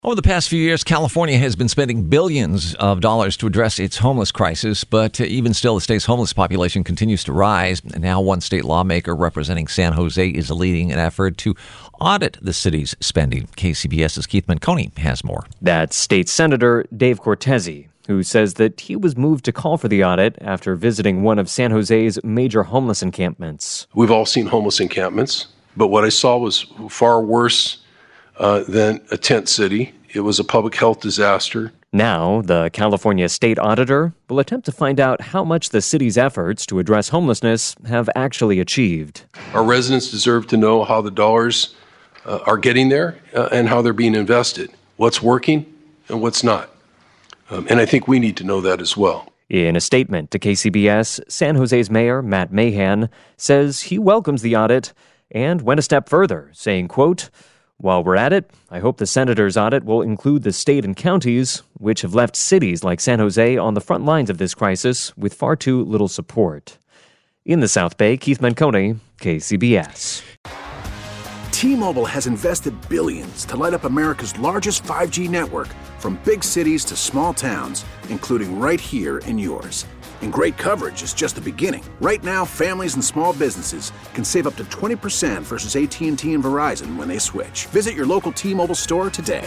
Over the past few years, California has been spending billions of dollars to address its homeless crisis, but even still, the state's homeless population continues to rise. And now one state lawmaker representing San Jose is leading an effort to audit the city's spending. KCBS's Keith Menconi has more. That's State Senator Dave Cortese, who says that he was moved to call for the audit after visiting one of San Jose's major homeless encampments. We've all seen homeless encampments, but what I saw was far worse than a tent city. It was a public health disaster. Now, the California State Auditor will attempt to find out how much the city's efforts to address homelessness have actually achieved. Our residents deserve to know how the dollars are getting there and how they're being invested, what's working and what's not. And I think we need to know that as well. In a statement to KCBS, San Jose's Mayor Matt Mahan says he welcomes the audit and went a step further, saying, quote, "While we're at it, I hope the senator's audit will include the state and counties, which have left cities like San Jose on the front lines of this crisis with far too little support." In the South Bay, Keith Menconi, KCBS. T-Mobile has invested billions to light up America's largest 5G network, from big cities to small towns, including right here in yours. And great coverage is just the beginning. Right now, families and small businesses can save up to 20% versus AT&T and Verizon when they switch. Visit your local T-Mobile store today.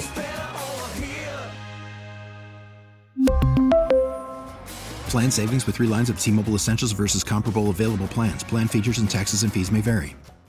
Plan savings with 3 lines of T-Mobile Essentials versus comparable available plans. Plan features and taxes and fees may vary.